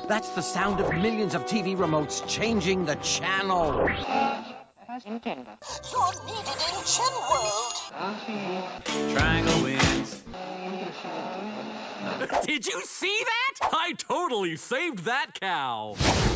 That's the sound of millions of TV remotes changing the channel. You're needed in Chin World. Triangle wins. Did you see that? I totally saved that cow.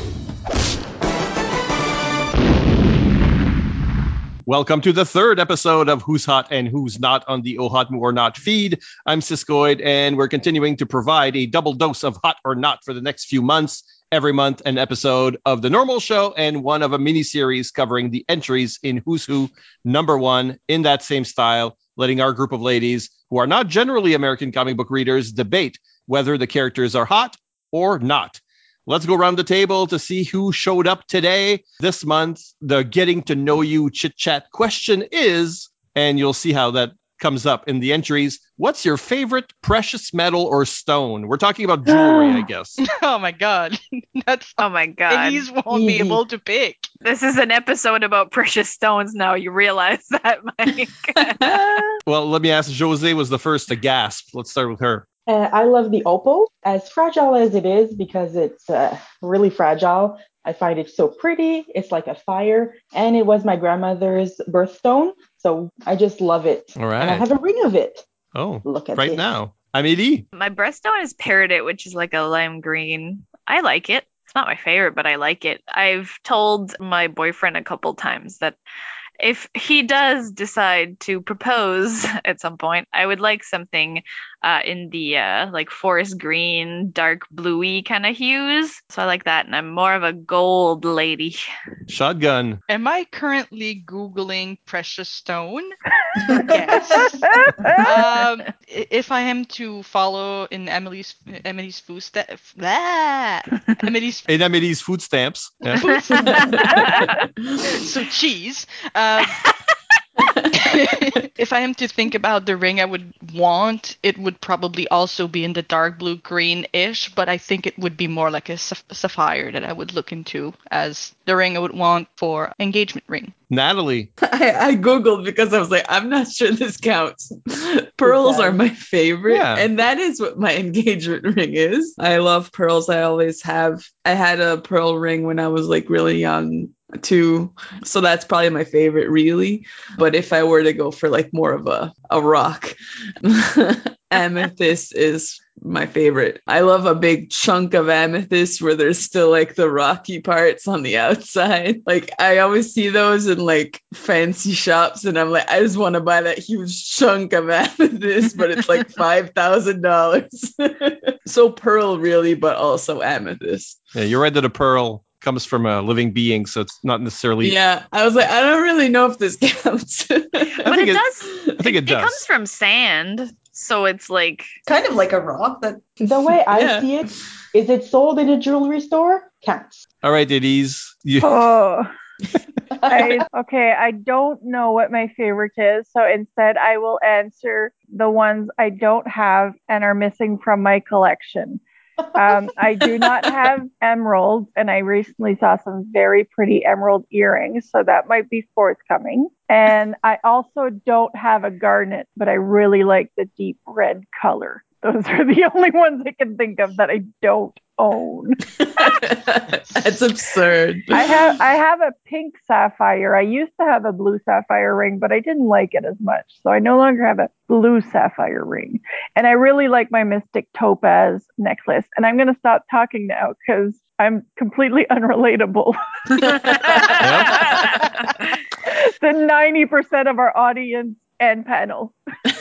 Welcome to the third episode of Who's Hot and Who's Not on the Oh Hot or Not feed. I'm Siskoid, and we're continuing to provide a double dose of hot or not for the next few months. Every month, an episode of the normal show and one of a mini-series covering the entries in Who's Who #1 in that same style, letting our group of ladies, who are not generally American comic book readers, debate whether the characters are hot or not. Let's go around the table to see who showed up today. This month, the getting to know you chit chat question is, and you'll see how that comes up in the entries, what's your favorite precious metal or stone? We're talking about jewelry, I guess. Oh my god. That's Oh my god. Elise won't be able to pick. This is an episode about precious stones now. You realize that, Mike? Well, let me ask, Jose was the first to gasp. Let's start with her. I love the opal, as fragile as it is, because it's really fragile. I find it so pretty. It's like a fire, and it was my grandmother's birthstone, so I just love it. All right. And I have a ring of it. Oh, Look at right this. now. Amélie. My birthstone is peridot, which is like a lime green. I like it. It's not my favorite, but I like it. I've told my boyfriend a couple times that if he does decide to propose at some point, I would like something in the like forest green, dark bluey kind of hues. So I like that, and I'm more of a gold lady. Shotgun. Am I currently Googling precious stone? Yes. If I am to follow in Emily's footsteps, Emily's In Amelie's food stamps. Yeah. so cheese. If I am to think about the ring I would want, it would probably also be in the dark blue green-ish, but I think it would be more like a sapphire that I would look into as the ring I would want for engagement ring. Natalie. I Googled because I was like, I'm not sure this counts. Pearls are my favorite. Yeah. And that is what my engagement ring is. I love pearls. I always have. I had a pearl ring when I was like really young too. So that's probably my favorite really. But if I were to go for like more of a rock, amethyst is my favorite. I love a big chunk of amethyst where there's still like the rocky parts on the outside. Like I always see those in like fancy shops and I'm like, I just want to buy that huge chunk of amethyst, but it's like $5,000. So pearl really, but also amethyst. Yeah, you're right that a pearl comes from a living being, so it's not necessarily... Yeah, I was like, I don't really know if this counts. But it does. I think it does. It comes from sand, so it's like kind of like a rock that... The way I see it, is it sold in a jewelry store? Counts. All right, Denise. Oh. I don't know what my favorite is, so instead I will answer the ones I don't have and are missing from my collection. I do not have emeralds, and I recently saw some very pretty emerald earrings, so that might be forthcoming. And I also don't have a garnet, but I really like the deep red color. Those are the only ones I can think of that I don't own. That's absurd. I have a pink sapphire. I used to have a blue sapphire ring, but I didn't like it as much. So I no longer have a blue sapphire ring. And I really like my Mystic Topaz necklace. And I'm going to stop talking now because I'm completely unrelatable. The 90% of our audience and panel.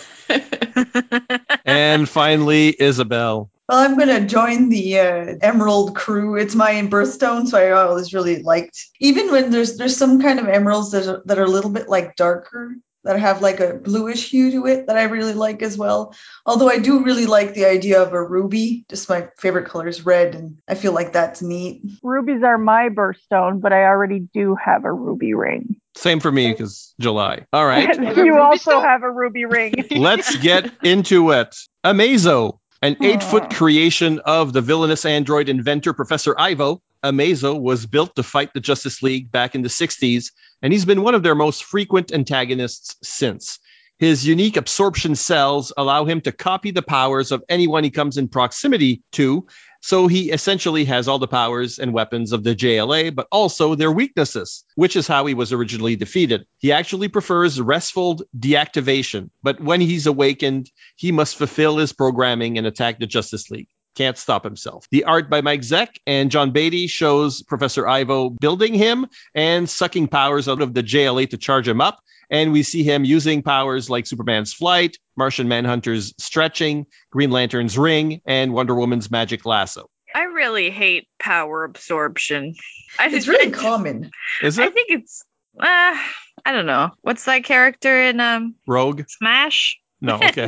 And finally, Isabel. Well, I'm going to join the emerald crew. It's my birthstone, so I always really liked, even when there's some kind of emeralds that are a little bit like darker, that have like a bluish hue to it that I really like as well. Although I do really like the idea of a ruby. Just my favorite color is red, and I feel like that's neat. Rubies are my birthstone, but I already do have a ruby ring. Same for me, because July. All right. You also have a ruby ring. Let's get into it. Amazo, an 8-foot creation of the villainous android inventor Professor Ivo. Amazo was built to fight the Justice League back in the 60s, and he's been one of their most frequent antagonists since. His unique absorption cells allow him to copy the powers of anyone he comes in proximity to, So he essentially has all the powers and weapons of the JLA, but also their weaknesses, which is how he was originally defeated. He actually prefers restful deactivation, but when he's awakened, he must fulfill his programming and attack the Justice League. Can't stop himself. The art by Mike Zeck and John Beatty shows Professor Ivo building him and sucking powers out of the JLA to charge him up. And we see him using powers like Superman's flight, Martian Manhunter's stretching, Green Lantern's ring, and Wonder Woman's magic lasso. I really hate power absorption. It's really common. Is I it? think it's, I don't know. What's that character in Rogue? Smash? No, okay.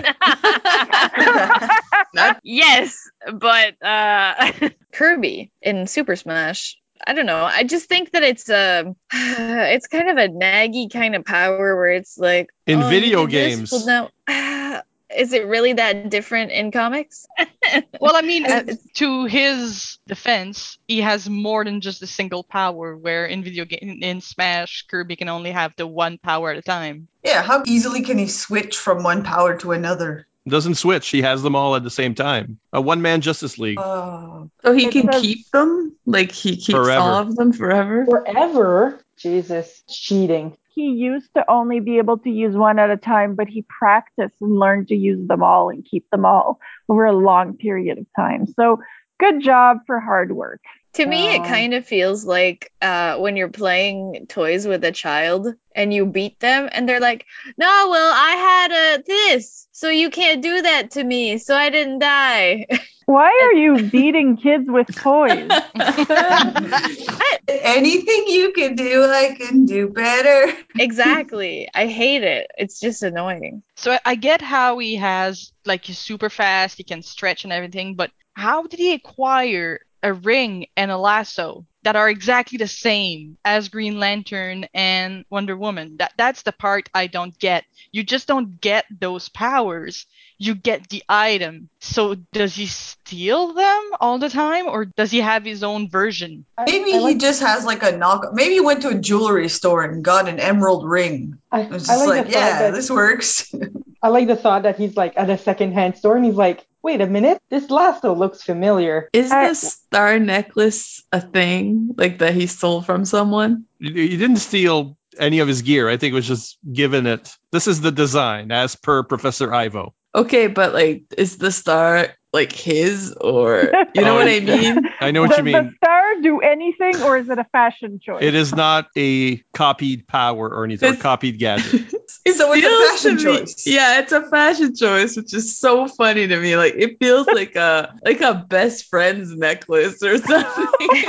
Yes, but Kirby in Super Smash. I don't know. I just think that it's it's kind of a naggy kind of power where it's like In oh, video you did this, games. well, now, is it really that different in comics? Well, I mean, to his defense, he has more than just a single power. Where in in Smash, Kirby can only have the one power at a time. Yeah, how easily can he switch from one power to another? Doesn't switch. He has them all at the same time. A one-man Justice League. Oh. So he It can says- keep them? Like he keeps Forever. all of them forever? Forever? Jesus, cheating. He used to only be able to use one at a time, but he practiced and learned to use them all and keep them all over a long period of time. So good job for hard work. To me, it Oh. kind of feels like when you're playing toys with a child and you beat them and they're like, no, well, I had this, so you can't do that to me, so I didn't die. Why are you beating kids with toys? Anything you can do, I can do better. Exactly. I hate it. It's just annoying. So I get how he has, like, he's super fast, he can stretch and everything, but how did he acquire a ring and a lasso that are exactly the same as Green Lantern and Wonder Woman? That's the part I don't get. You just don't get those powers. You get the item. So does he steal them all the time, or does he have his own version? Maybe I he like- just has like a knock. Maybe he went to a jewelry store and got an emerald ring. It's I just like like, the thought yeah, that this works. I like the thought that he's like at a secondhand store and he's like, wait a minute, this lasso looks familiar. Is the star necklace a thing? Like that he stole from someone? He didn't steal any of his gear. I think it was just given it. This is the design as per Professor Ivo. Okay, but like, is the star like his or you know Oh, what I mean? I know what Does you the mean. star do anything, or is it a fashion choice? It is not a copied power or anything, or It's- copied gadget. So it's a feels fashion to me- choice. Yeah, it's a fashion choice, which is so funny to me. Like it feels like a best friend's necklace or something.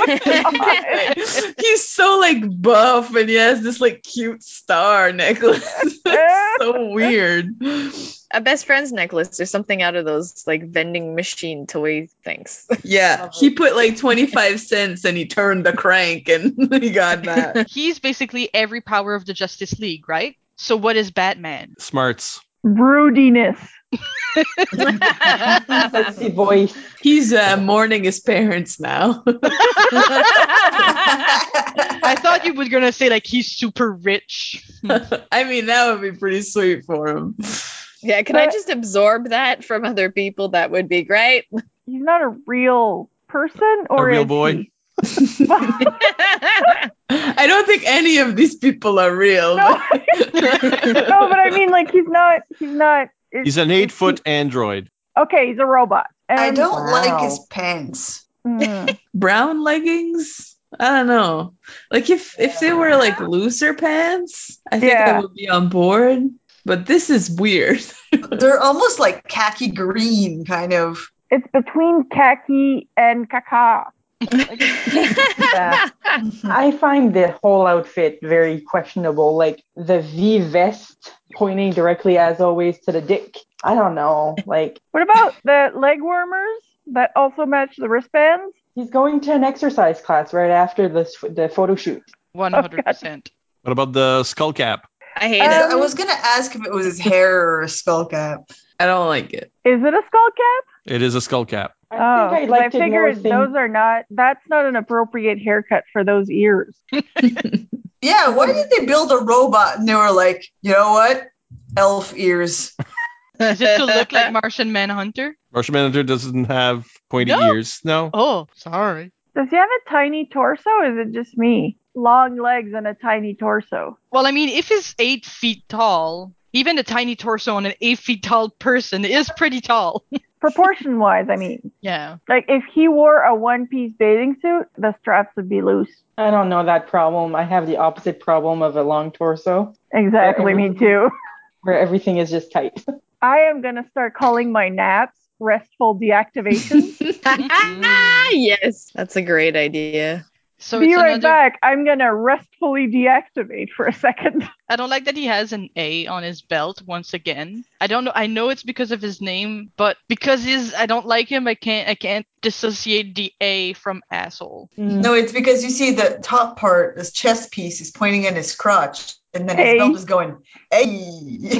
He's so like buff and he has this like cute star necklace. It's so weird. A best friend's necklace or something out of those like vending machine toy things. Yeah, he put like 25 cents and he turned the crank and he got that. He's basically every power of the Justice League, right? So what is Batman? Smarts. Broodiness. Sexy voice. He's mourning his parents now. I thought you were gonna say like he's super rich. I mean, that would be pretty sweet for him. Yeah, can I just absorb that from other people? That would be great. He's not a real person, or real is boy? he? I don't think any of these people are real. No. No, but I mean, like he's not. He's an 8-foot android. Okay, he's a robot. I And- don't like Wow. his pants. Mm. Brown leggings? I don't know. Like if they were like looser pants, I think I Yeah. would be on board. But this is weird. They're almost like khaki green, kind of. It's between khaki and caca. Yeah. I find the whole outfit very questionable. Like the V vest pointing directly, as always, to the dick. I don't know. Like What about the leg warmers that also match the wristbands? he's going to an exercise class right after the photo shoot. 100%. What about the skull cap? I hate I it. was gonna ask if it was his hair or a skull cap. I don't like it. Is it a skull cap? It is a skull cap. I Oh, think I 'cause liked I it more figured those are not. That's not an appropriate haircut for those ears. Yeah, why did they build a robot and they were like, you know what? Elf ears. Is it to look like Martian Manhunter? Martian Manhunter doesn't have Pointy No. ears. No. Oh, sorry. Does he have a tiny torso? Or is it just me? Long legs and a tiny torso. Well, I mean, if he's 8 feet tall, even a tiny torso on an 8 feet tall person is pretty tall. Proportion wise, I mean. Yeah. Like if he wore a one-piece bathing suit, the straps would be loose. I don't know that problem. I have the opposite problem of a long torso, Exactly, me too. where everything is just tight. I am going to start calling my naps restful deactivation. Yes, that's a great idea. So Be it's right another. back. I'm going to restfully deactivate for a second. I don't like that he has an A on his belt once again. I don't know. I know it's because of his name, but because I don't like him. I can't dissociate the A from asshole. No, it's because you see the top part, this chest piece, is pointing at his crotch, and then his Hey. belt is going, hey.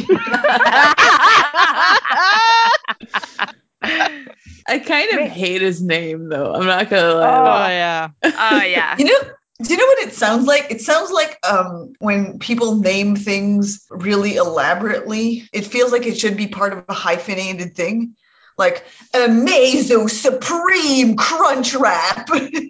I kind of hate his name though. I'm not gonna lie. Oh yeah. Oh, yeah. Do you know what it sounds like? It sounds like when people name things really elaborately, it feels like it should be part of a hyphenated thing. Like Amazo Supreme Crunch Wrap.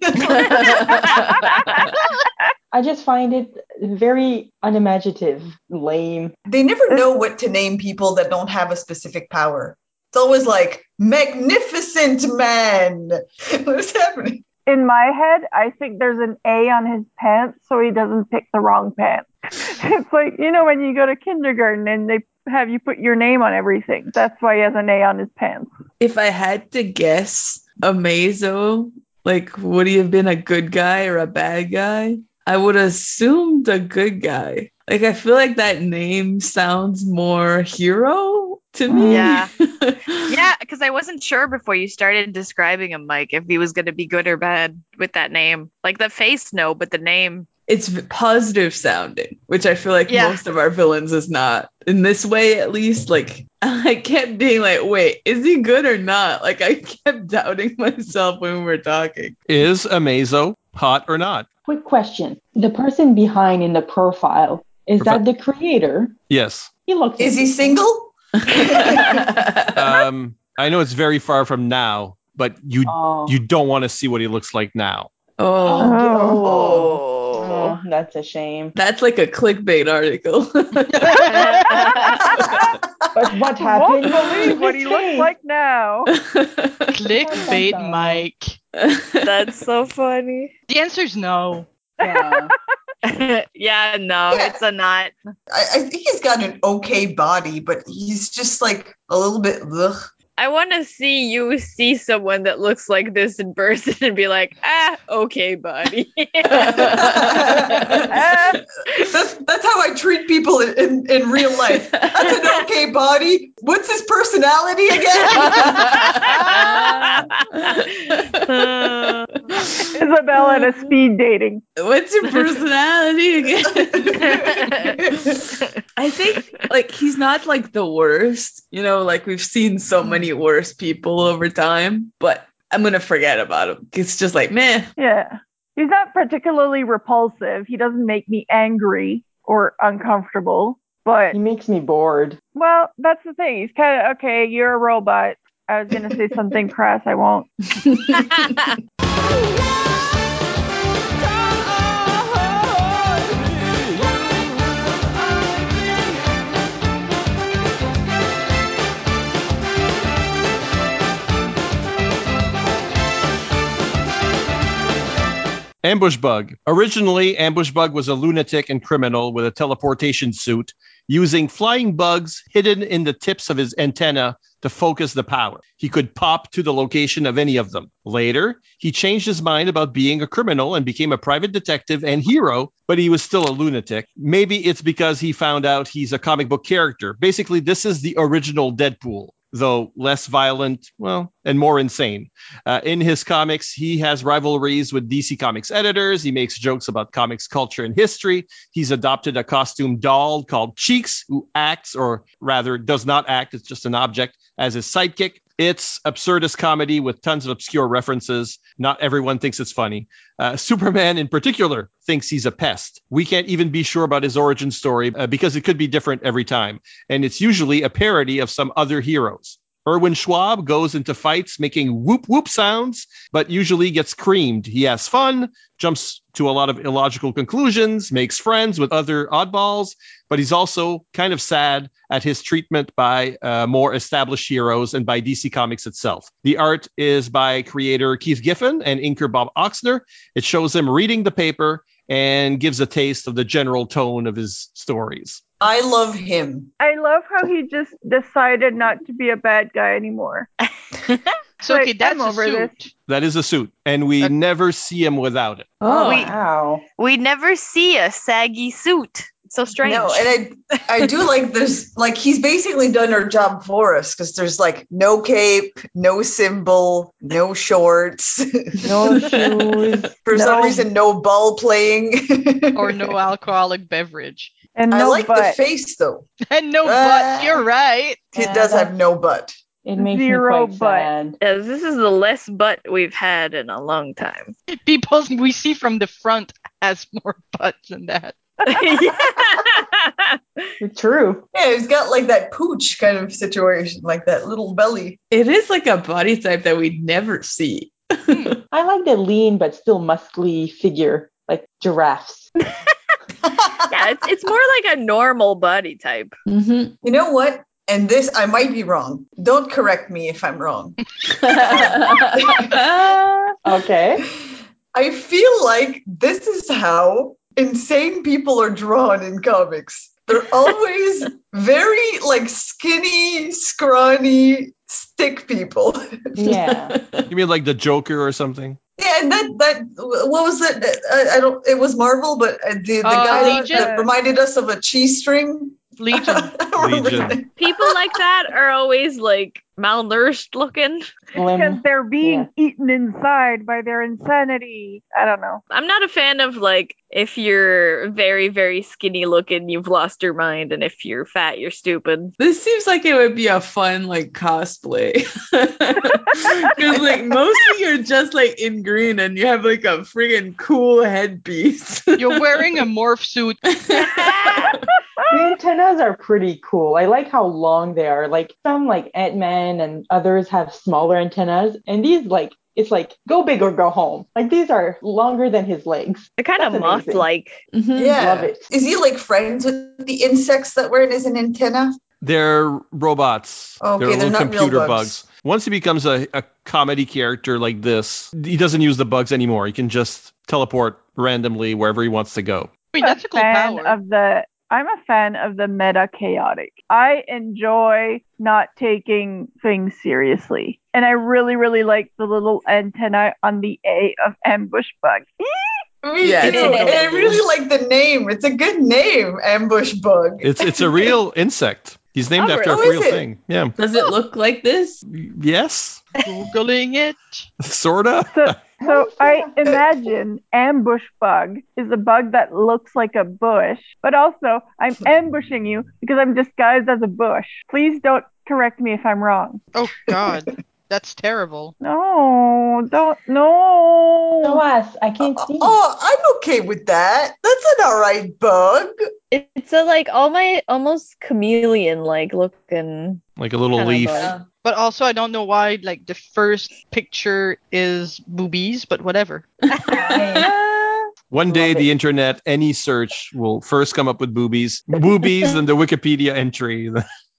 I just find it very unimaginative, lame. They never know what to name people that don't have a specific power. It's always like, magnificent man. What's happening? In my head, I think there's an A on his pants so he doesn't pick the wrong pants. It's like, when you go to kindergarten and they have you put your name on everything. That's why he has an A on his pants. If I had to guess, Amazo, like, would he have been a good guy or a bad guy? I would have assumed a good guy. Like, I feel like that name sounds more hero to me. Yeah. Yeah, because I wasn't sure before you started describing him, Mike, if he was going to be good or bad with that name. Like the face, no, but the name. It's positive sounding, which I feel like most of our villains is not. In this way, at least, like, I kept being like, wait, is he good or not? Like, I kept doubting myself when we were talking. Is Amazo hot or not? Quick question. The person behind in the profile, is that the creator? Yes. He looks. Is he single? I know it's very far from now, but you don't want to see what he looks like now. Oh, that's a shame. That's like a clickbait article. But what happened? Won't believe what he looks like now. Clickbait, Mike. That's so funny. The answer's no. Yeah. Yeah, no, it's a not. I think he's got an okay body, but he's just like a little bit ugh. I want to see you see someone that looks like this in person and be like, okay, buddy. That's how I treat people in real life. That's an okay body. What's his personality again? Isabella at a speed dating. What's your personality again? I think like he's not like the worst, like we've seen so many worse people over time, but I'm gonna forget about him. It's just like meh. Yeah. He's not particularly repulsive. He doesn't make me angry or uncomfortable, but he makes me bored. Well, that's the thing. He's kind of okay, you're a robot. I was gonna say something crass, I won't. Ambush Bug. Originally, Ambush Bug was a lunatic and criminal with a teleportation suit, using flying bugs hidden in the tips of his antenna to focus the power. He could pop to the location of any of them. Later, he changed his mind about being a criminal and became a private detective and hero, but he was still a lunatic. Maybe it's because he found out he's a comic book character. Basically, this is the original Deadpool, though less violent, and more insane. In his comics, he has rivalries with DC Comics editors. He makes jokes about comics culture and history. He's adopted a costume doll called Cheeks, who acts, or rather does not act, it's just an object, as his sidekick. It's absurdist comedy with tons of obscure references. Not everyone thinks it's funny. Superman in particular thinks he's a pest. We can't even be sure about his origin story because it could be different every time. And it's usually a parody of some other heroes. Erwin Schwab goes into fights making whoop whoop sounds, but usually gets creamed. He has fun, jumps to a lot of illogical conclusions, makes friends with other oddballs, but he's also kind of sad at his treatment by more established heroes and by DC Comics itself. The art is by creator Keith Giffen and inker Bob Oxner. It shows him reading the paper and gives a taste of the general tone of his stories. I love him. I love how he just decided not to be a bad guy anymore. So, okay, Like, that's I'm a over suit. this. That is a suit, and we never see him without it. Oh, Wow. We never see a saggy suit. It's so strange. No, and I do like this. Like, he's basically done our job for us because there's like no cape, no symbol, no shorts, No shoes. for some No. reason, no ball playing. Or no alcoholic beverage. And I no like the butt. face though. And no butt, you're right. He Yeah, does have that's- no butt. It makes Zero me quite butt. sad. Yeah, this is the less butt we've had in a long time. People we see from the front has more butt than that. It's true. Yeah, he's got like that pooch kind of situation, like that little belly. it is like a body type that we never see. I like the lean but still muscly figure, like giraffes. Yeah, it's more like a normal body type. Mm-hmm. You know what? And this, I might be wrong. Don't correct me if I'm wrong. Okay. I feel like this is how insane people are drawn in comics. They're always very like skinny, scrawny, stick people. Yeah. You mean like the Joker or something? Yeah, and that what was it? I don't. It was Marvel, but the guy Legion? that reminded us of a cheese string. Legion. I don't remember his Legion. name. People like that are always like malnourished looking. Slim. Because they're being eaten inside by their insanity. I don't know. I'm not a fan of like if you're very, very skinny looking, you've lost your mind, and if you're fat, you're stupid. This seems like it would be a fun like cosplay. Because like mostly you're just like in green and you have like a friggin' cool headpiece. You're wearing a morph suit. The antennas are pretty cool. I like how long they are. Like some like Ant-Man and others have smaller antennas. And these like it's like go big or go home. Like these are longer than his legs. They're kind of That's amazing. moth-like. Mhm. Yeah, Love it. Is he like friends with the insects that wear it as an antenna? They're robots. Okay, they're they're little not real computer bugs. bugs. Once he becomes a comedy character like this, he doesn't use the bugs anymore. He can just teleport randomly wherever he wants to go. I mean, that's a cool power. I'm a fan of the meta chaotic. I enjoy not taking things seriously. And I really, really like the little antenna on the A of ambush bug. Me Yeah, too. it's And I adorable. really like the name. It's a good name, ambush bug. It's a real insect. He's named Oh, after a really? real Is it? thing. Yeah. Does it look like this? Yes. Googling it. Sorta. So I imagine ambush bug is a bug that looks like a bush, but also I'm ambushing you because I'm disguised as a bush. Please don't correct me if I'm wrong. Oh God, that's terrible. No, don't, no. Show us. I can't see. Oh, I'm okay with that. That's an alright bug. It's a like almost chameleon-like looking. Like a little Kinda leaf. bug. But also, I don't know why. Like the first picture is boobies, but whatever. One day, Love the it. internet, any search will first come up with boobies. Boobies and the Wikipedia entry.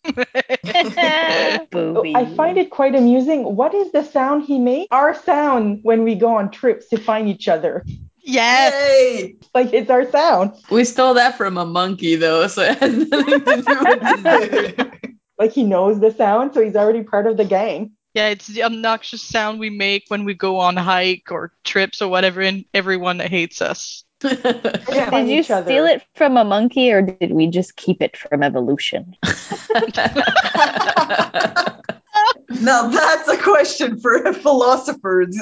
Booby. I find it quite amusing. What is the sound he made? Our sound when we go on trips to find each other. Yes. Yay! Like it's our sound. We stole that from a monkey though, so it has nothing to do with this. Like he knows the sound, so he's already part of the gang. Yeah, it's the obnoxious sound we make when we go on hike or trips or whatever, and everyone hates us. Yeah. Did you steal it from a monkey, or did we just keep it from evolution? Now that's a question for philosophers.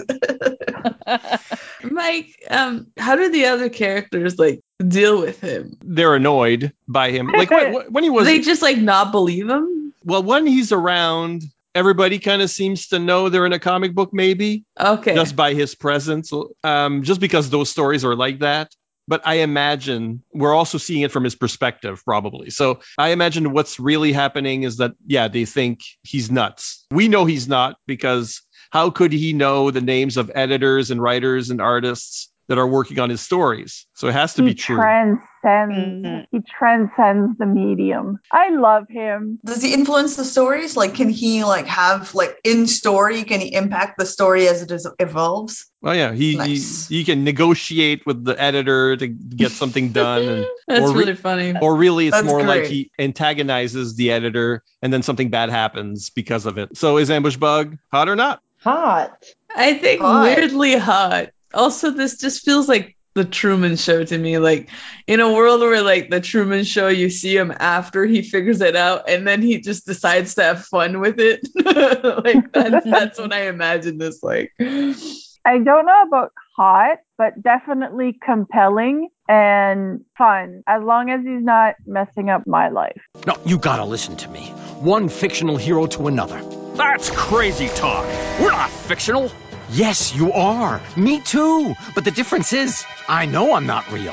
Mike, how do the other characters like deal with him? They're annoyed by him. Like when he Do was, they just like not believe him? well, when he's around, everybody kind of seems to know they're in a comic book, maybe Okay. just by his presence. Just because those stories are like that. but I imagine we're also seeing it from his perspective, probably. So I imagine what's really happening is that, yeah, they think he's nuts. We know he's not, because how could he know the names of editors and writers and artists that are working on his stories? So it has to be true. He transcends the medium. I love him. Does he influence the stories? Like, can he like have like in story? Can he impact the story as it evolves? Oh yeah, Nice. he can negotiate with the editor to get something done, and That's or really funny. or really it's That's more like great. he antagonizes the editor, and then something bad happens because of it. So is Ambush Bug hot or not? Hot. I think Hot. weirdly hot. Also, this just feels like the Truman Show to me. Like, in a world where like the Truman Show, you see him after he figures it out, and then he just decides to have fun with it. Like that's what I imagine this like. I don't know about hot, but definitely compelling and fun, as long as he's not messing up my life. No, you gotta listen to me. One fictional hero to another. That's crazy talk. We're not fictional. Yes, you are. Me too. But the difference is, I know I'm not real.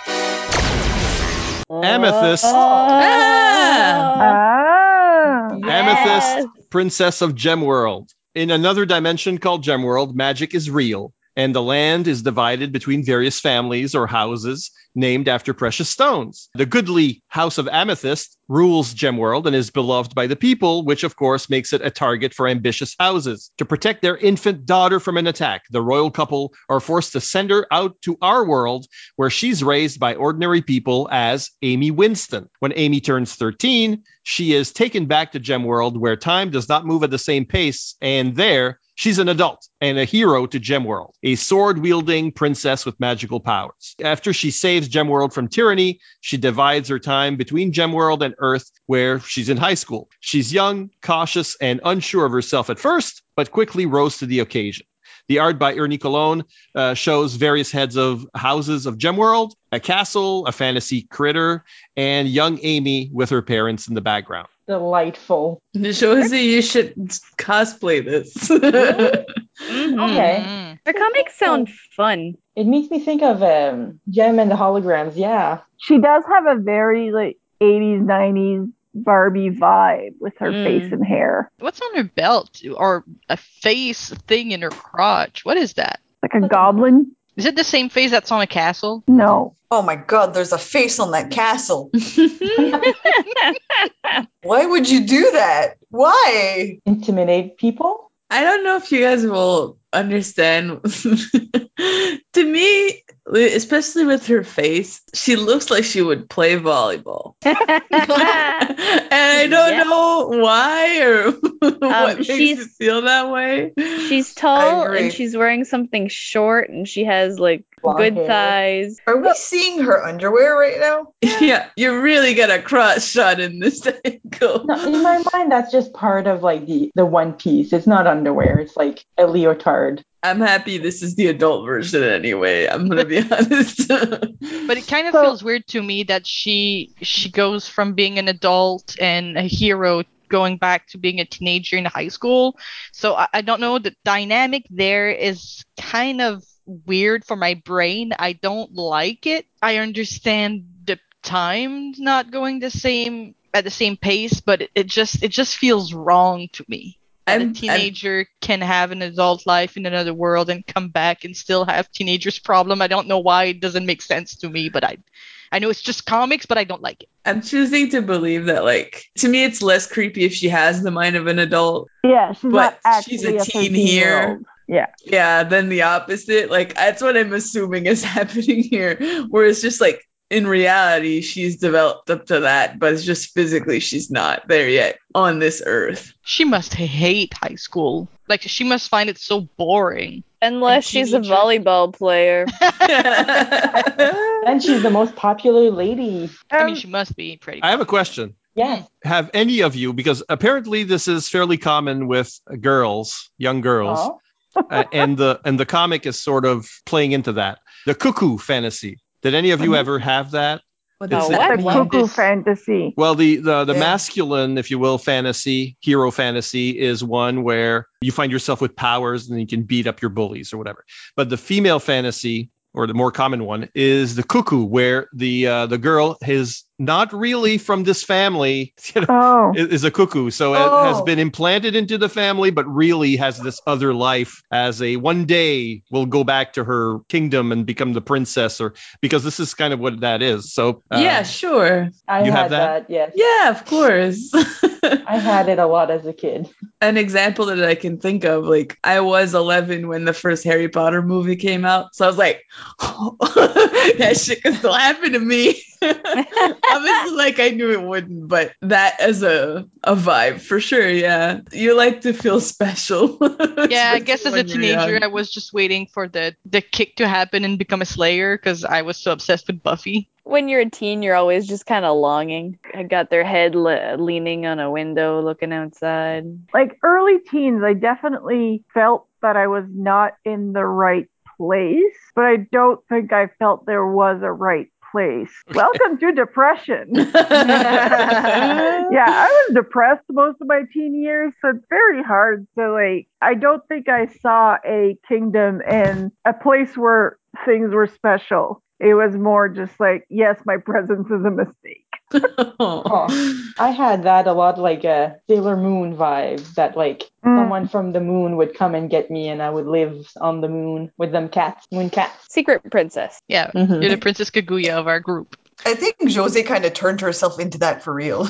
Amethyst. Ah. Amethyst, Princess of Gemworld. In another dimension called Gemworld, magic is real, and the land is divided between various families or houses named after precious stones. The goodly House of Amethyst rules Gemworld and is beloved by the people, which of course makes it a target for ambitious houses. To protect their infant daughter from an attack, the royal couple are forced to send her out to our world, where she's raised by ordinary people as Amy Winston. When Amy turns 13, she is taken back to Gemworld, where time does not move at the same pace, and there she's an adult and a hero to Gemworld, a sword-wielding princess with magical powers. After she saves Gemworld from tyranny, she divides her time between Gemworld and Earth, where she's in high school. She's young, cautious, and unsure of herself at first, but quickly rose to the occasion. The art by Ernie Colon shows various heads of houses of Gemworld, a castle, a fantasy critter, and young Amy with her parents in the background. Delightful. Josie, you should cosplay this. Okay. The comics sound fun. It makes me think of Gem and the Holograms. Yeah. She does have a very like 80s, 90s Barbie vibe with her face and hair. What's on her belt? Or a face thing in her crotch? What is that? Like a goblin? Is it the same face that's on a castle? No. Oh my god, there's a face on that castle. Why would you do that? Why? Intimidate people? I don't know if you guys will understand. To me, especially with her face, she looks like she would play volleyball. And I don't know why or what makes you feel that way. She's tall and she's wearing something short and she has like good thighs. Are we seeing her underwear right now? Yeah, you really got a crotch shot in this angle. No, in my mind, that's just part of like the one piece. It's not underwear. It's like a leotard. I'm happy this is the adult version anyway. I'm gonna be honest. But it kind of feels weird to me that she goes from being an adult and a hero going back to being a teenager in high school. So I don't know, the dynamic there is kind of weird for my brain. I don't like it. I understand the time not going at the same pace, but it just feels wrong to me. A teenager can have an adult life in another world and come back and still have teenager's problem. I don't know why it doesn't make sense to me, but I know it's just comics, but I don't like it. I'm choosing to believe that, like, to me, it's less creepy if she has the mind of an adult. Yeah, she's not actually she's a teen here. Yeah. Yeah, then the opposite. Like, that's what I'm assuming is happening here. Where it's just like, in reality, she's developed up to that, but it's just physically she's not there yet on this earth. She must hate high school. Like, she must find it so boring. Unless she's a volleyball player. And she's the most popular lady. I mean, she must be pretty. I have a question. Yes. Have any of you, because apparently this is fairly common with girls, young girls, and the comic is sort of playing into that. The cuckoo fantasy. Did any of you ever have that? What's the cuckoo fantasy? Well, the masculine, if you will, fantasy, hero fantasy is one where you find yourself with powers and you can beat up your bullies or whatever. But the female fantasy or the more common one, is the cuckoo, where the girl is not really from this family, is a cuckoo. So it has been implanted into the family, but really has this other life as a one day will go back to her kingdom and become the princess, or because this is kind of what that is. So yeah, sure. I You have had that? yes. Yeah, of course. I had it a lot as a kid. An example that I can think of, like I was 11 when the first Harry Potter movie came out. So I was like, that shit could still happen to me. Obviously, like I knew it wouldn't, but that as a vibe for sure. Yeah. You like to feel special. Yeah, I guess as a When you're teenager, young. I was just waiting for the kick to happen and become a Slayer because I was so obsessed with Buffy. When you're a teen, you're always just kind of longing. I got their head leaning on a window, looking outside. Like early teens, I definitely felt that I was not in the right place, but I don't think I felt there was a right place. Welcome to depression. Yeah, I was depressed most of my teen years, so it's very hard to like. I don't think I saw a kingdom and a place where things were special. It was more just like, yes, my presence is a mistake. Oh, I had that a lot, like a Sailor Moon vibe, that like someone from the moon would come and get me and I would live on the moon with them cats, moon cats. Secret princess. Yeah, Mhm. you're the Princess Kaguya of our group. I think Jose kind of turned herself into that for real.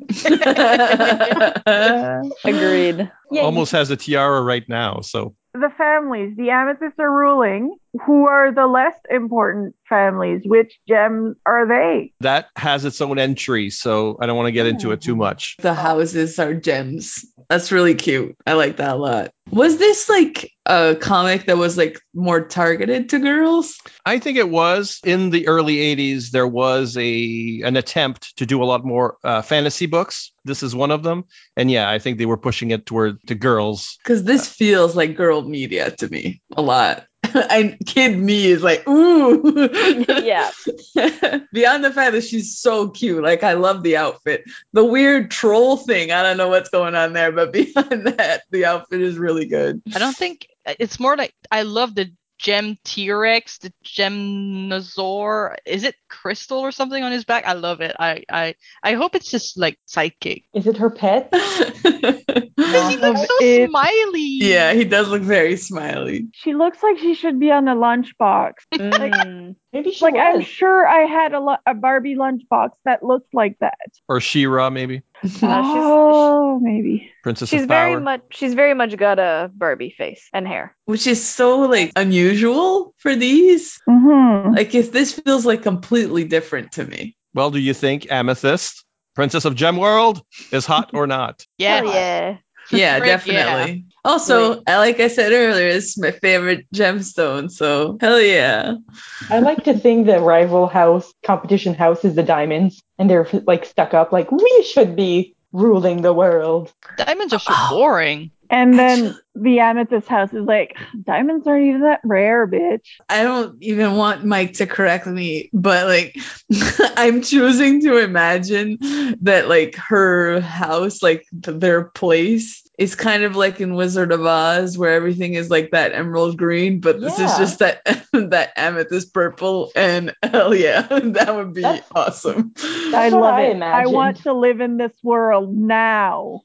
Agreed. almost has a tiara right now. So The families, the Amethysts are ruling. Who are the less important families? Which gems are they? that has its own entry. So I don't want to get into it too much. The houses are gems. That's really cute. I like that a lot. Was this like a comic that was like more targeted to girls? I think it was in the early 80s. There was an attempt to do a lot more fantasy books. This is one of them. And yeah, I think they were pushing it toward the girls. Because this feels like girl media to me a lot. And kid me is like, ooh. Yeah. Beyond the fact that she's so cute. Like, I love the outfit. The weird troll thing, I don't know what's going on there, but beyond that, the outfit is really good. I don't think it's more like I love the gem T-Rex, the Gemnosaur. Is it crystal or something on his back? I love it. I hope it's just like sidekick. Is it her pet? Because he looks so It- smiley. Yeah, he does look very smiley. She looks like she should be on the lunchbox. Mm. Maybe she Like, I'm was. sure I had a Barbie lunchbox that looked like that. Or She-Ra, maybe. Oh, maybe. Princess She's of Power. very much got a Barbie face and hair. Which is so like unusual for these. Mm-hmm. Like, if this feels like completely different to me. Well, do you think Amethyst, Princess of Gem World, is hot or not? Yes. Hell yeah. Yeah, Frick, definitely. Also, like I said earlier, it's my favorite gemstone. So hell yeah. I like to think the rival house, competition house, is the diamonds, and they're like stuck up, like we should be ruling the world. Diamonds are so boring. And then the Amethyst house is like, diamonds aren't even that rare, bitch. I don't even want Mike to correct me, but like I'm choosing to imagine that like her house, like their place is kind of like in Wizard of Oz where everything is like that emerald green, but this is Yeah. just that that amethyst purple, and hell yeah, that would be That's- awesome. I what love I it. I want imagined. to live in this world now.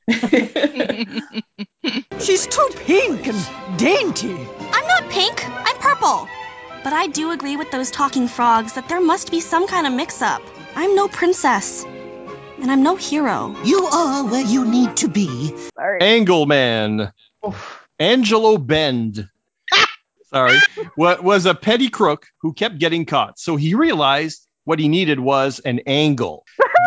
She's too pink and dainty. I'm not pink, I'm purple. But I do agree with those talking frogs that there must be some kind of mix-up. I'm no princess. And I'm no hero. You are where you need to be. Sorry. Angleman. Angelo Bend. Sorry. What was a petty crook who kept getting caught. So he realized what he needed was an angle.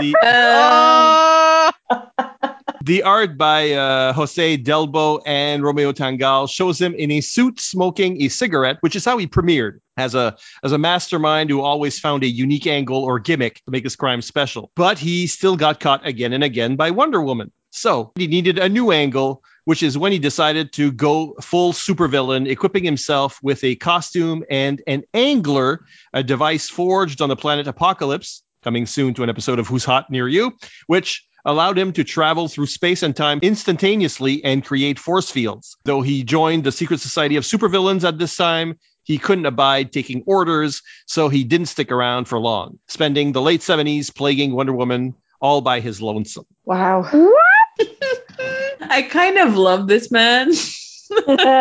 The art by Jose Delbo and Romeo Tangal shows him in a suit smoking a cigarette, which is how he premiered as a mastermind who always found a unique angle or gimmick to make his crime special. But he still got caught again and again by Wonder Woman. So he needed a new angle, which is when he decided to go full supervillain, equipping himself with a costume and an angler, a device forged on the planet Apocalypse, coming soon to an episode of Who's Hot Near You, which allowed him to travel through space and time instantaneously and create force fields. Though he joined the secret society of supervillains at this time, He couldn't abide taking orders, so he didn't stick around for long, spending the late 70s plaguing Wonder Woman all by his lonesome. Wow. I kind of love this man. Is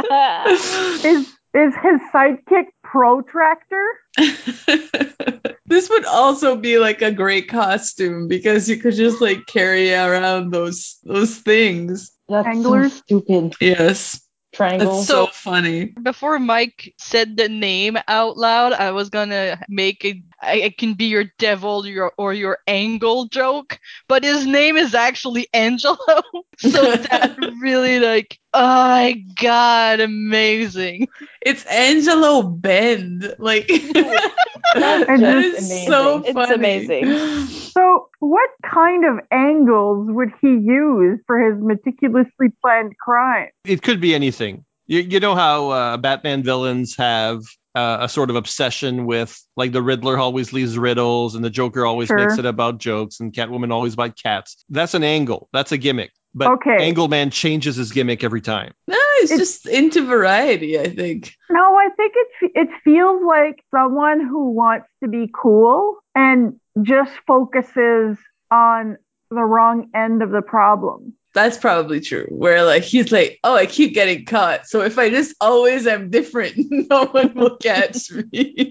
his sidekick Protractor? This would also be like a great costume because you could just like carry around those things. That's so Anglers? stupid. Yes. Triangle. That's so funny. Before Mike said the name out loud, I was gonna make I can be your devil or your angle joke, but his name is actually Angelo. So that really oh my god, amazing. It's Angelo Bend. Like That's that just is amazing. so funny. It's amazing. So, what kind of angles would he use for his meticulously planned crime? It could be anything. You know how Batman villains have a sort of obsession with, like, the Riddler always leaves riddles and the Joker always Sure. makes it about jokes and Catwoman always about cats. That's an angle. That's a gimmick. But Okay. Angle Man changes his gimmick every time. No, it's just into variety, I think. No, I think it feels like someone who wants to be cool and just focuses on the wrong end of the problem. That's probably true. Where like he's like, oh, I keep getting caught. So if I just always am different, no one will catch me.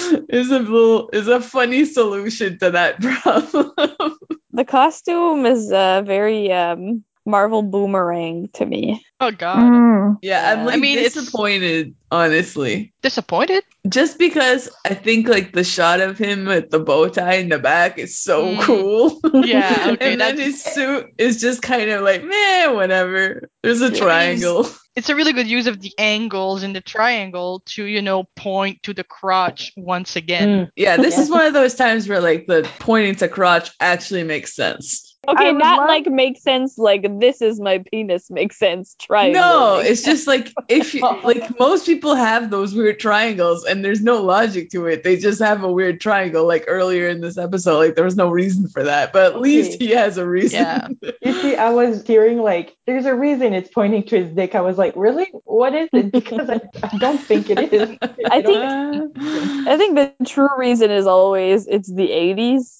Is a funny solution to that problem. The costume is very Marvel Boomerang to me. Oh god. Mm. Yeah, I'm like I mean, it's- disappointed, honestly. Disappointed? Just because I think like the shot of him with the bow tie in the back is so cool. Yeah, okay, And then his suit is just kind of like, meh, whatever. There's a triangle. It's a really good use of the angles in the triangle to, point to the crotch once again. Yeah, this is one of those times where like the pointing to crotch actually makes sense. Okay, I would not love- like makes sense like this is my penis makes sense triangle. No, makes it's just like if you like most people have those weird triangles and there's no logic to it. They just have a weird triangle like earlier in this episode. Like there was no reason for that, but at least he has a reason. Yeah. You see, I was hearing like, there's a reason it's pointing to his dick. I was like, really? What is it? Because I don't think it is. I think the true reason is always it's the 80s.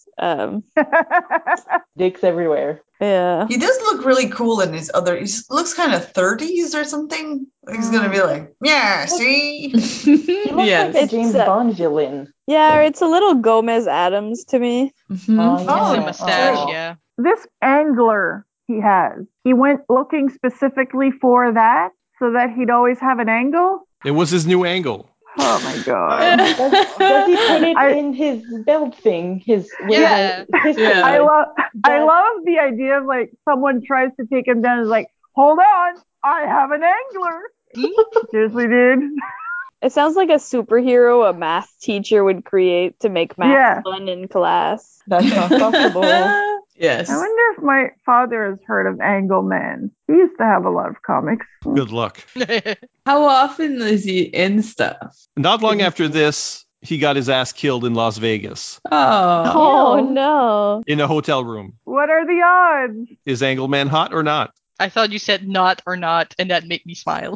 Dicks everywhere. Yeah. He does look really cool in his other. He looks kind of 30s or something. He's gonna be like, yeah, see. He looks Yes. like a James Bond villain. Yeah, it's a little Gomez Adams to me. Oh, It's yeah. a mustache, Oh. yeah. This angler he has, he went looking specifically for that so that he'd always have an angle. It was his new angle. Oh my god. Does he put it in his belt thing? His Yeah. Yeah. I love the idea of like someone tries to take him down and is like, hold on, I have an angler. Seriously, dude. It sounds like a superhero a math teacher would create to make math Yeah. fun in class. That's not possible. Yes. I wonder if my father has heard of Angle Man. He used to have a lot of comics. Good luck. How often is he in stuff? Not long after this, he got his ass killed in Las Vegas Oh. Oh no. in a hotel room. What are the odds? Is Angle Man hot or not? I thought you said not or not, and that made me smile.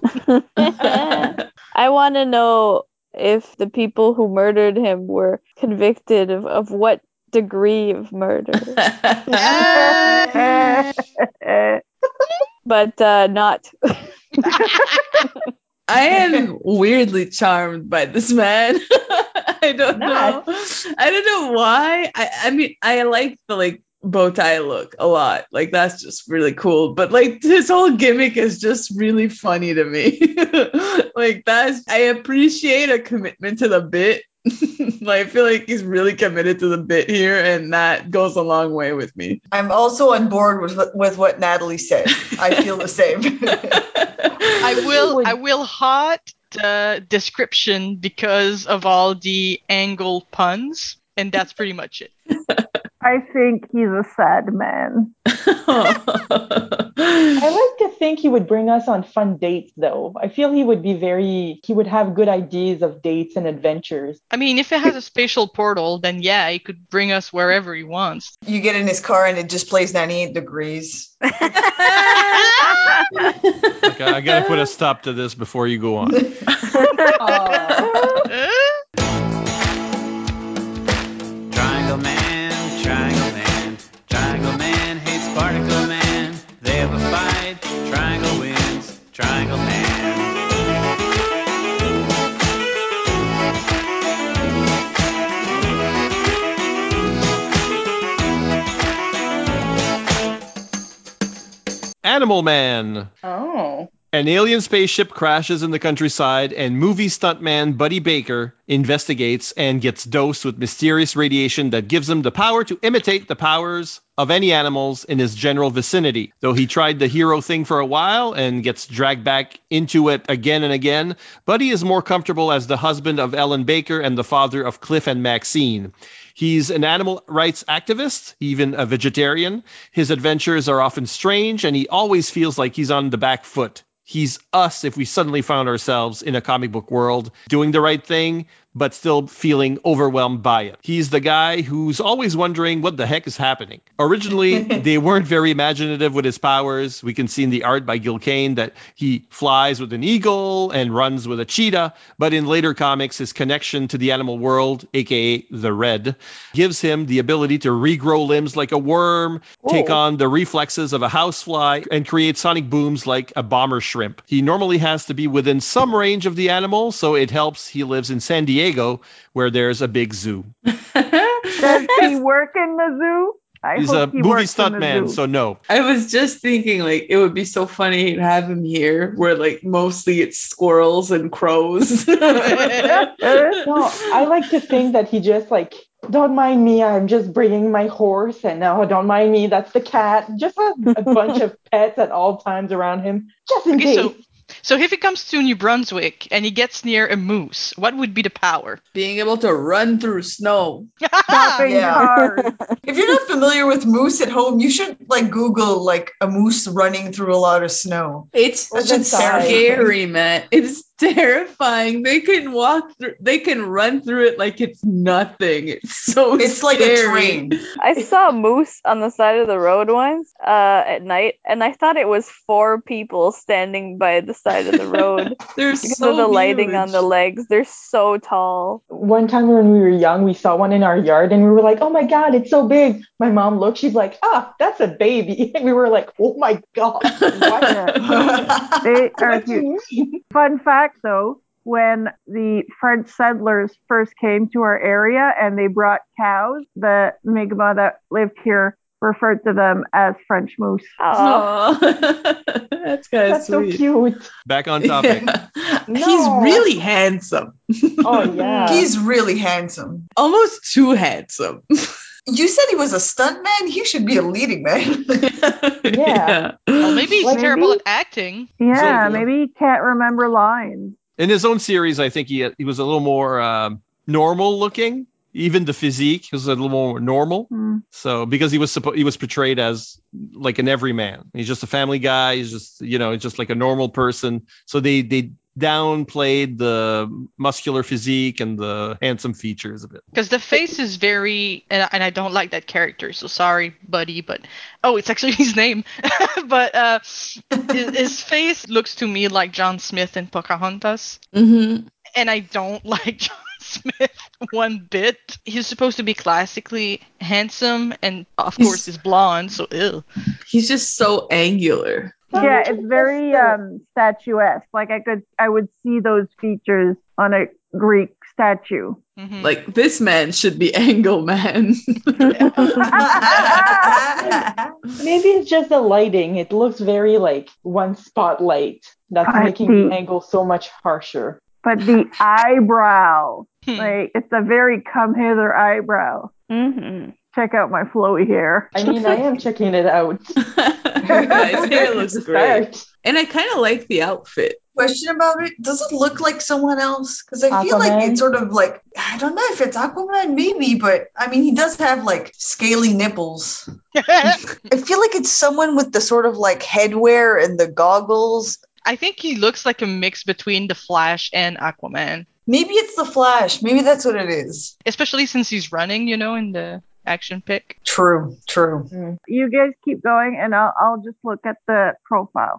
I want to know if the people who murdered him were convicted of what degree of murder. But not. I am weirdly charmed by this man. I don't know. I don't know why. I mean, I like the bow tie look a lot. Like that's just really cool. But like his whole gimmick is just really funny to me. I appreciate a commitment to the bit. I feel like he's really committed to the bit here, and that goes a long way with me. I'm also on board with what Natalie said. I feel the same. I will hot the description because of all the angle puns, and that's pretty much it. I think he's a sad man. I like to think he would bring us on fun dates, though. I feel he would have good ideas of dates and adventures. I mean, if it has a spatial portal, then yeah, he could bring us wherever he wants. You get in his car and it just plays 98 degrees. Like I gotta put a stop to this before you go on. Triangle Man, Triangle Man, Triangle Man hates Particle Man. They have a fight, Triangle wins, Triangle Man. Animal Man. Oh. An alien spaceship crashes in the countryside, and movie stuntman Buddy Baker investigates and gets dosed with mysterious radiation that gives him the power to imitate the powers of any animals in his general vicinity. Though he tried the hero thing for a while and gets dragged back into it again and again, Buddy is more comfortable as the husband of Ellen Baker and the father of Cliff and Maxine. He's an animal rights activist, even a vegetarian. His adventures are often strange, and he always feels like he's on the back foot. He's us if we suddenly found ourselves in a comic book world doing the right thing, but still feeling overwhelmed by it. He's the guy who's always wondering what the heck is happening. Originally, they weren't very imaginative with his powers. We can see in the art by Gil Kane that he flies with an eagle and runs with a cheetah. But in later comics, his connection to the animal world, aka the Red, gives him the ability to regrow limbs like a worm, take on the reflexes of a housefly, and create sonic booms like a bomber shrimp. He normally has to be within some range of the animal, so it helps he lives in San Diego, where there's a big zoo. Does he work in the zoo? He's a movie stuntman, so no. I was just thinking, like, it would be so funny to have him here, where, like, mostly it's squirrels and crows. No, I like to think that he just like, don't mind me, I'm just bringing my horse, and no, don't mind me, that's the cat. Just have a bunch of pets at all times around him, just in case. So if he comes to New Brunswick and he gets near a moose, what would be the power? Being able to run through snow. Stopping cars. If you're not familiar with moose at home, you should like Google like a moose running through a lot of snow. It's just scary, man. It's terrifying. They can run through it like it's nothing. It's like a scary. train. I saw a moose on the side of the road once at night, and I thought it was 4 people standing by the side of the road. They're because so of the lighting huge. on the legs. They're so tall. One time when we were young, we saw one in our yard and we were like, oh my God, it's so big. My mom looked, she's like, that's a baby. And we were like, oh my God. They are huge. Fun fact though, when the French settlers first came to our area and they brought cows, the Mi'kmaq that lived here referred to them as French moose. That's kind of so sweet. cute. Back on topic. No. He's really handsome. Oh yeah. He's really handsome. Almost too handsome. You said he was a stuntman? He should be a leading man. Yeah. Well, maybe he's Maybe. terrible at acting. Yeah, So- maybe he can't remember lines. In his own series, I think he was a little more normal looking. Even the physique was a little more normal. So because he was portrayed as like an everyman. He's just a family guy. He's just he's just like a normal person. So they downplayed the muscular physique and the handsome features a bit. Because the face is very, and I don't like that character, so sorry, buddy, but, it's actually his name. But his face looks to me like John Smith in Pocahontas. Mm-hmm. And I don't like John Smith one bit. He's supposed to be classically handsome, and of course he's blonde, so ew. He's just so angular. Yeah, it's very statuesque. Like I would see those features on a Greek statue. Mm-hmm. Like, this man should be Angle Man. Maybe it's just the lighting. It looks very like one spotlight that's making the angle so much harsher. But the eyebrow, like it's a very come hither eyebrow. Mm-hmm. Check out my flowy hair. I mean, I am checking it out. His hair looks great. Start. And I kind of like the outfit. Question about it: does it look like someone else? Because I feel like Aquaman? it's sort of like, I don't know if it's Aquaman, maybe, but I mean, he does have like scaly nipples. I feel like it's someone with the sort of like headwear and the goggles. I think he looks like a mix between the Flash and Aquaman. Maybe it's the Flash. Maybe that's what it is. Especially since he's running, in the action pick. True, true. You guys keep going, and I'll just look at the profile.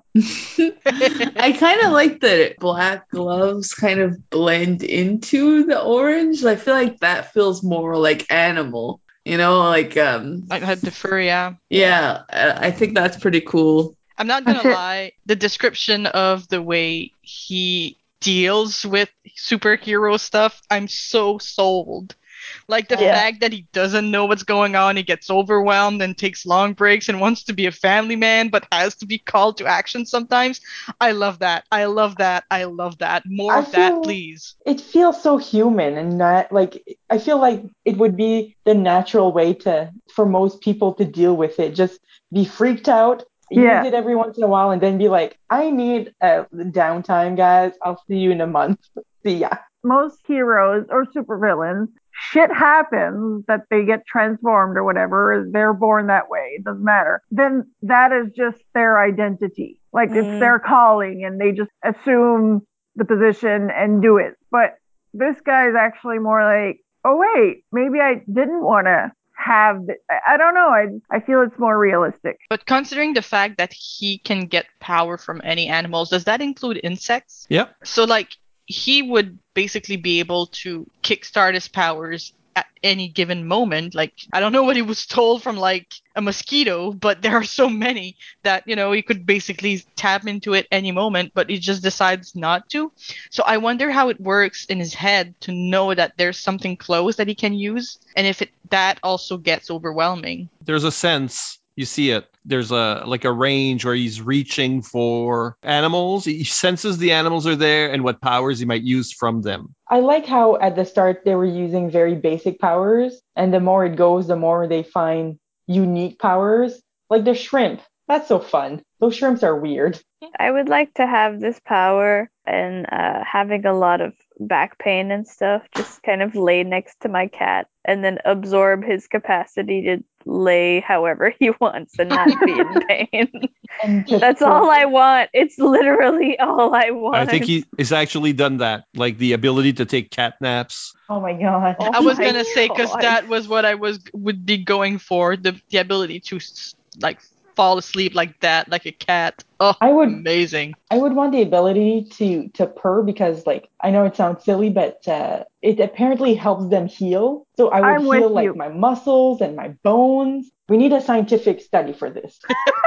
I kind of like the black gloves kind of blend into the orange. I feel like that feels more like animal, like I had the fur, yeah. yeah, I think that's pretty cool. I'm not gonna lie, the description of the way he deals with superhero stuff, I'm so sold. Like the fact that he doesn't know what's going on, he gets overwhelmed and takes long breaks and wants to be a family man, but has to be called to action sometimes. I love that. I love that. I love that. More of that, please. It feels so human and not like, I feel like it would be the natural way for most people to deal with it. Just be freaked out, use it every once in a while, and then be like, I need a downtime, guys. I'll see you in a month. See ya. Most heroes or supervillains, shit happens that they get transformed or whatever. They're born that way. It doesn't matter. Then that is just their identity. Like it's their calling and they just assume the position and do it. But this guy is actually more like, oh wait, maybe I didn't want to have I don't know. I feel it's more realistic. But considering the fact that he can get power from any animals, does that include insects? Yep. So like he would basically be able to kickstart his powers at any given moment. Like, I don't know what he was told from like a mosquito, but there are so many that, he could basically tap into it any moment, but he just decides not to. So I wonder how it works in his head to know that there's something close that he can use. And if that also gets overwhelming. There's a sense. You see it. There's a range where he's reaching for animals. He senses the animals are there and what powers he might use from them. I like how at the start they were using very basic powers, and the more it goes, the more they find unique powers. Like the shrimp. That's so fun. Those shrimps are weird. I would like to have this power and having a lot of back pain and stuff, just kind of lay next to my cat and then absorb his capacity to lay however he wants and not be in pain. That's all I want. It's literally all I want. I think he has actually done that, like the ability to take cat naps. Oh my god. I was going to say, because that was what I would be going for, the ability to like fall asleep like that, like a cat. Oh, amazing. I would want the ability to purr because, like, I know it sounds silly, but it apparently helps them heal. So I would heal like my muscles and my bones. We need a scientific study for this.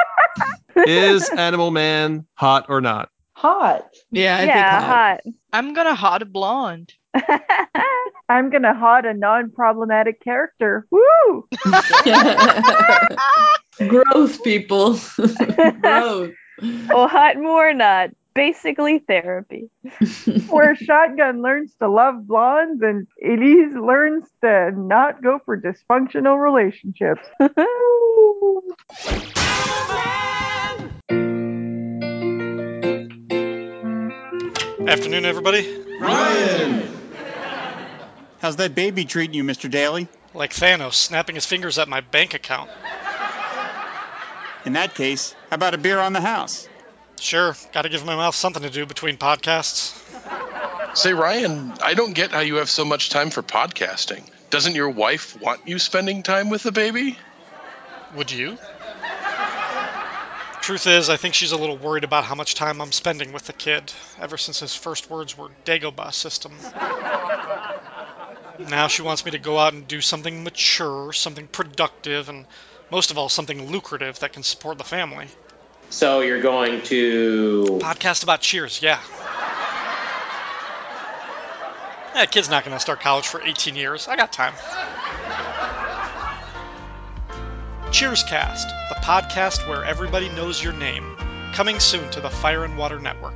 Is Animal Man hot or not? Hot. Yeah, I think hot. I'm gonna hot a blonde. I'm gonna hot a non-problematic character. Woo! Growth, people. Growth. Oh, hot more not. Basically therapy. Where Shotgun learns to love blondes and Elise learns to not go for dysfunctional relationships. Afternoon, everybody. Ryan! How's that baby treating you, Mr. Daly? Like Thanos, snapping his fingers at my bank account. In that case, how about a beer on the house? Sure, gotta give my mouth something to do between podcasts. Say, Ryan, I don't get how you have so much time for podcasting. Doesn't your wife want you spending time with the baby? Would you? Truth is, I think she's a little worried about how much time I'm spending with the kid, ever since his first words were Dagobah system. Now she wants me to go out and do something mature, something productive, and most of all, something lucrative that can support the family. So you're going to... Podcast about Cheers, yeah. That kid's not going to start college for 18 years. I got time. Cheerscast, the podcast where everybody knows your name. Coming soon to the Fire and Water Network.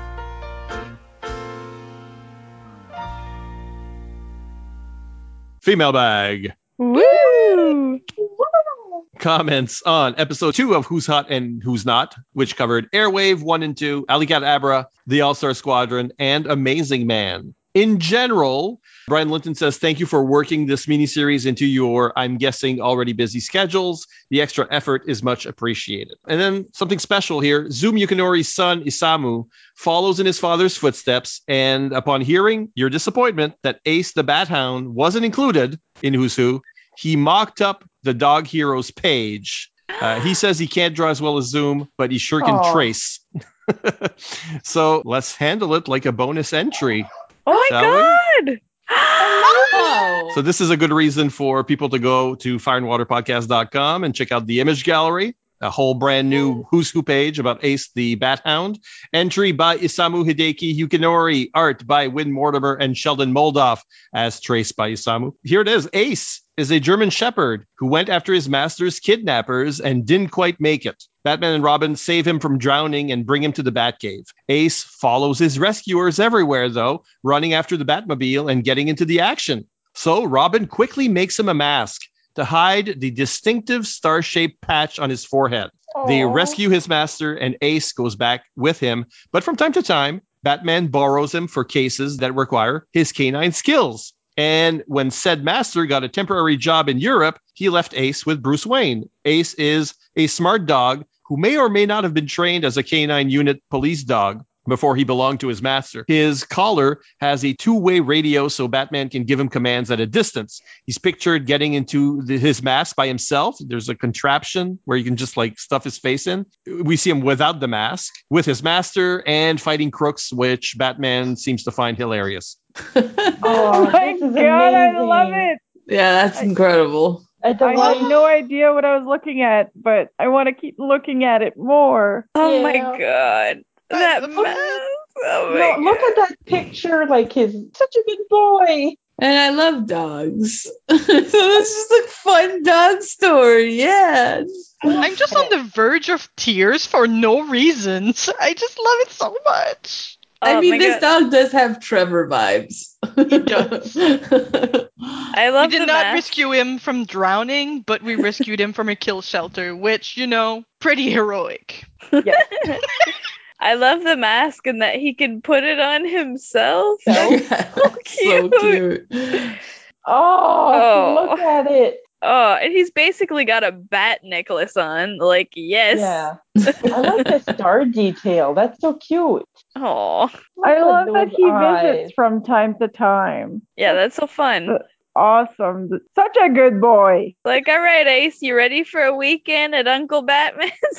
Female bag. Woo! Comments on episode 2 of Who's Hot and Who's Not, which covered Airwave 1 and 2, Alley Cat Abra, The All-Star Squadron, and Amazing Man. In general, Brian Linton says, thank you for working this miniseries into your, I'm guessing, already busy schedules. The extra effort is much appreciated. And then something special here. Zoom Yukinori's son, Isamu, follows in his father's footsteps. And upon hearing your disappointment that Ace the Bat Hound wasn't included in Who's Who, he mocked up the Dog Heroes page. He says he can't draw as well as Zoom, but he sure can Aw. trace. So let's handle it like a bonus entry. Oh Shall we? my god! Oh. So this is a good reason for people to go to fireandwaterpodcast.com and check out the image gallery, a whole brand new Who's Who page about Ace the Bat Hound. Entry by Isamu Hideki Yukinori. Art by Win Mortimer and Sheldon Moldoff, as traced by Isamu. Here it is. Ace is a German shepherd who went after his master's kidnappers and didn't quite make it. Batman and Robin save him from drowning and bring him to the Batcave. Ace follows his rescuers everywhere, though, running after the Batmobile and getting into the action. So Robin quickly makes him a mask to hide the distinctive star-shaped patch on his forehead. They rescue his master, and Ace goes back with him. But from time to time, Batman borrows him for cases that require his canine skills. And when said master got a temporary job in Europe, he left Ace with Bruce Wayne. Ace is a smart dog who may or may not have been trained as a canine unit police dog before he belonged to his master. His collar has a two-way radio so Batman can give him commands at a distance. He's pictured getting into his mask by himself. There's a contraption where you can just like stuff his face in. We see him without the mask, with his master, and fighting crooks, which Batman seems to find hilarious. Oh my this is god, I amazing. love it. Yeah, that's incredible. I I had no idea what I was looking at, but I want to keep looking at it more. Oh Yeah. my god. That mask. Oh my Look at that picture. Like, he's such a good boy. And I love dogs. So it's just a fun dog story. Yeah. I'm just on the verge of tears for no reasons. I just love it so much. I Oh mean, my this God. dog does have Trevor vibes. It does. I love We did the not mask. rescue him from drowning, but we rescued him from a kill shelter, which, you know, pretty heroic. I love the mask and that he can put it on himself. So cute. Oh, look at it. Oh, and he's basically got a bat necklace on. Like, yes. Yeah. I like the star detail. That's so cute. Oh. I love that he eyes. visits from time to time. Yeah, that's so fun. Awesome. Such a good boy. Like, all right, Ace, you ready for a weekend at Uncle Batman's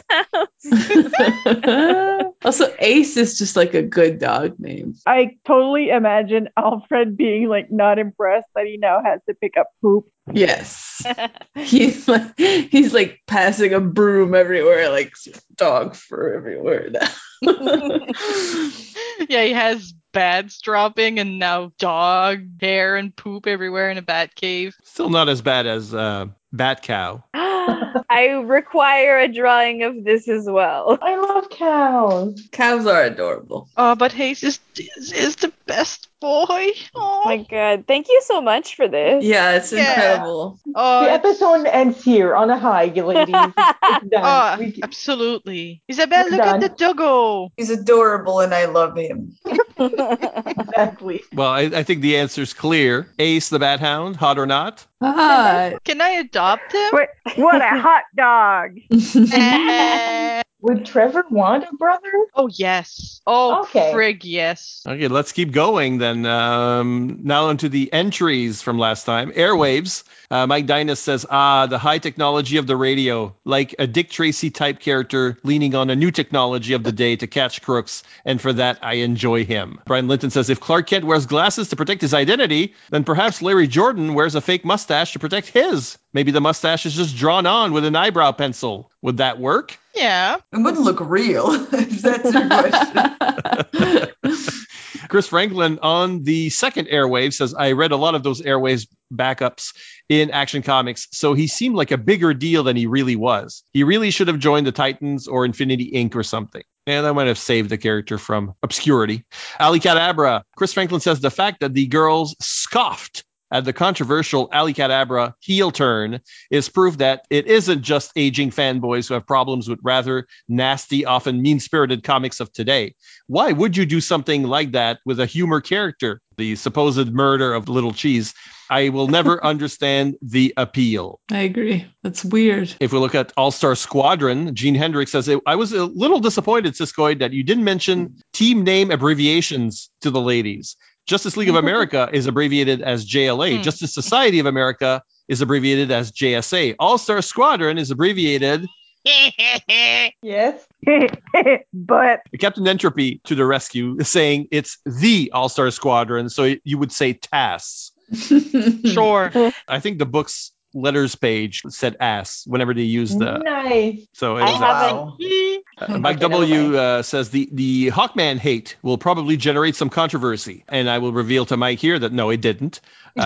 house? Also, Ace is just like a good dog name. I totally imagine Alfred being like not impressed that he now has to pick up poop. Yes. He's like passing a broom everywhere, like dog fur everywhere now. Yeah, he has bats dropping and now dog hair and poop everywhere in a bat cave. Still not as bad as Bat Cow. I require a drawing of this as well. I love cows. Cows are adorable. Oh, but Hayes is the best boy. Oh my god. Thank you so much for this. Yeah, it's incredible. Oh, The episode ends here on a high, ladies. It's done. Oh, We- absolutely. Isabel, We're look done. at the doggo. He's adorable and I love him. Exactly. Well, I think the answer's clear. Ace the Bat Hound, hot or not? Hi. Can I adopt him? Wait, what a hot dog. Would Trevor want a brother? Oh, yes. Oh, Okay. frig, yes. Okay, let's keep going then. Now into the entries from last time. Airwaves. Mike Dynas says, the high technology of the radio, like a Dick Tracy type character leaning on a new technology of the day to catch crooks, and for that, I enjoy him. Brian Linton says, if Clark Kent wears glasses to protect his identity, then perhaps Larry Jordan wears a fake mustache to protect his. Maybe the mustache is just drawn on with an eyebrow pencil. Would that work? Yeah. It wouldn't look real, if that's your question. Chris Franklin on the second Airwave says, I read a lot of those Airwaves backups in Action Comics, so he seemed like a bigger deal than he really was. He really should have joined the Titans or Infinity Inc. or something. And I might have saved the character from obscurity. Ali Cadabra. Chris Franklin says the fact that the girls scoffed at the controversial Ali Cadabra heel turn is proof that it isn't just aging fanboys who have problems with rather nasty, often mean-spirited comics of today. Why would you do something like that with a humor character? The supposed murder of Little Cheese. I will never understand the appeal. I agree. That's weird. If we look at All-Star Squadron, Gene Hendricks says, I was a little disappointed, Siskoid, that you didn't mention team name abbreviations to the ladies. Justice League of America is abbreviated as JLA. Justice Society of America is abbreviated as JSA. All-Star Squadron is abbreviated... Yes. But Captain Entropy to the rescue, saying it's the All-Star Squadron, so you would say TAS. Sure. I think the book's letters page said ass whenever they used the... Nice. So it I was haven't. Mike Okay, never W says the Hawkman hate will probably generate some controversy, and I will reveal to Mike here that no, it didn't.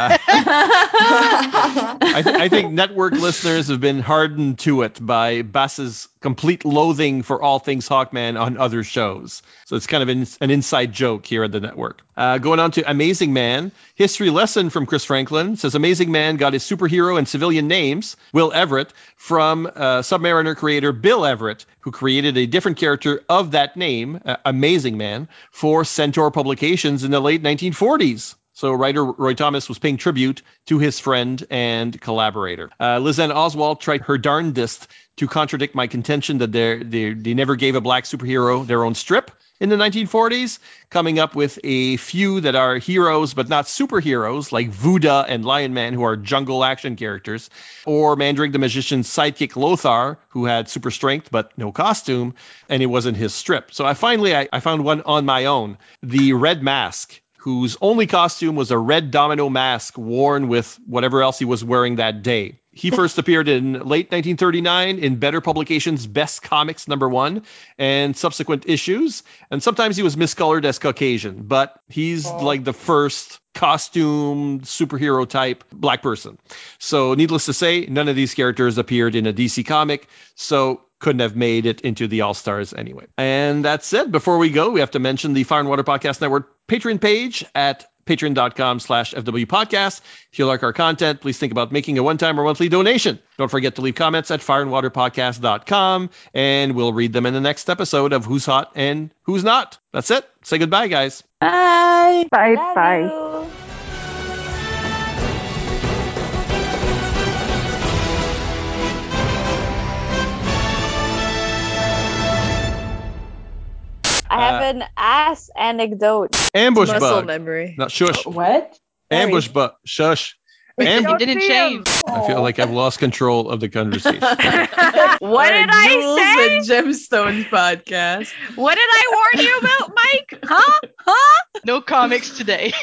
I think network listeners have been hardened to it by Bass's complete loathing for all things Hawkman on other shows. So it's kind of an inside joke here at the network. Going on to Amazing Man. History lesson from Chris Franklin says Amazing Man got his superhero and civilian names, Will Everett, from Submariner creator Bill Everett, who created a different character of that name, Amazing Man, for Centaur Publications in the late 1940s. So writer Roy Thomas was paying tribute to his friend and collaborator. Lizanne Oswald tried her darndest to contradict my contention that they never gave a black superhero their own strip in the 1940s, coming up with a few that are heroes but not superheroes, like Vuda and Lion Man, who are jungle action characters, or Mandrake the Magician's sidekick Lothar, who had super strength but no costume, and it wasn't his strip. So I found one on my own, the Red Mask, whose only costume was a red domino mask worn with whatever else he was wearing that day. He first appeared in late 1939 in Better Publications' Best Comics #1 and subsequent issues. And sometimes he was miscolored as Caucasian, but he's like the first costume superhero type black person. So needless to say, none of these characters appeared in a DC comic, so couldn't have made it into the All-Stars anyway. And that's it. Before we go, we have to mention the Fire and Water Podcast Network Patreon page at patreon.com/FW Podcast. If you like our content, please think about making a one-time or monthly donation. Don't forget to leave comments at fireandwaterpodcast.com, and we'll read them in the next episode of Who's Hot and Who's Not. That's it. Say goodbye, guys. Bye. Bye. Love Bye. you. I have an ass anecdote. Ambush Muscle bug. memory. Not shush. What? Ambush bug. Shush. It didn't change. I feel like I've lost control of the conversation. What Our did I Jewels say? and Gemstones podcast. What did I warn you about, Mike? Huh? No comics today.